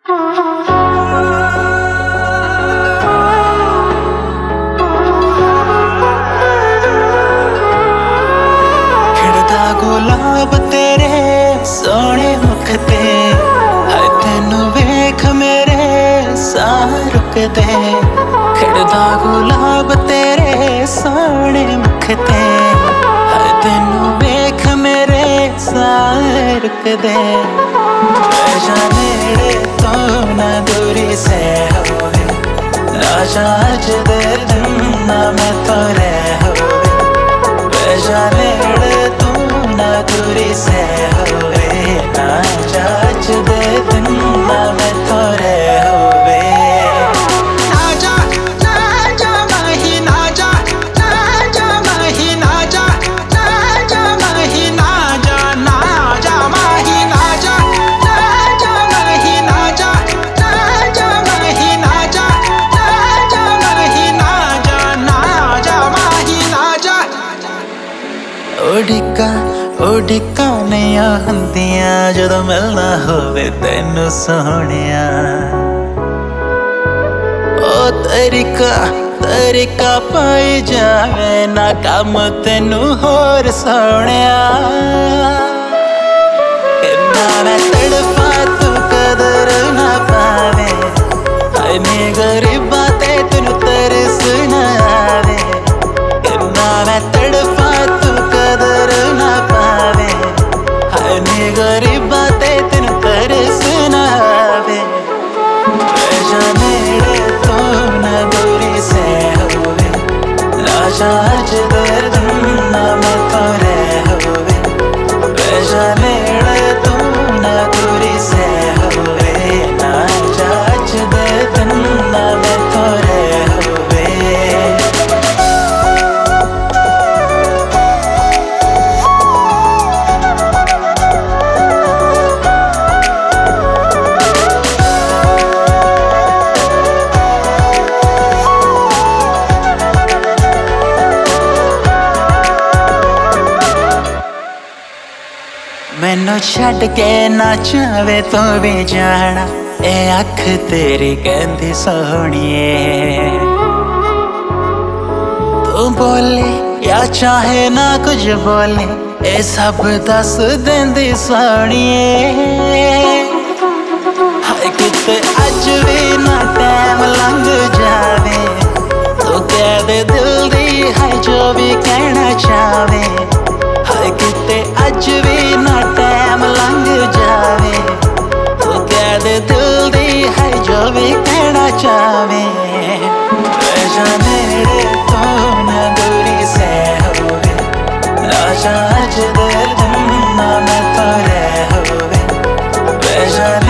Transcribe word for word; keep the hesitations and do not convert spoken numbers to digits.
खिड़दा गुलाब तेरे सोहने मुख ते, हाय तैनू वेख मेरे साह रुकदे। खिड़दा गुलाब तेरे सोहने मुख ते, हाय तैनू वेख मेरे साह रुकदे। आजा नेड़े तो ना दूरी से होवे, आजा अज दे दिन ना मैं तो रह होवे। आजा नेड़े तू ना दूरी से होवे, आजा अज दे दिन ना मैं तो रह होवे। उड़िका उड़िका नहीं हुंदियां जदों मिलना होवे तैनू सोहणिया। ओ तरीका तरीका पाई जावे ना कम तैनू होर सोहणिया। इन्ना मैं तड़फा तू कदर ना पावे, हाय नी गरीबा ते तैनू तरस ना आवे। इन्ना मैं तड़फा गरीबा ते तेनू तरस ना आवे। आजा नेड़े तो ना दूरी से होवे, आजा अज दे दिन ना मैं तो रह होवे। आजा नेड़े तो ना दूरी से होवे, आजा अज दे दिन ना मैं तो रह होवे। मैनू छड्ड के ना चावे तो भी जाना, ए अख तेरी कहंदी सोहणिए। तू बोले या चाहे ना कुछ बोले, ए सब दस देंदी सोहणिए। हाय किते अज भी ना टैम लंघ जावे, तू कह दे दिल दी हाय जो भी कहना चाहे। हाय किते अज भी ना टैम लंघ जावे, तू कह दे दिल दी है जो भी कहना चाहे। आजा नेड़े तो ना दूरी से होवे, आजा अज दे दिन ना मैं तो रह होवे।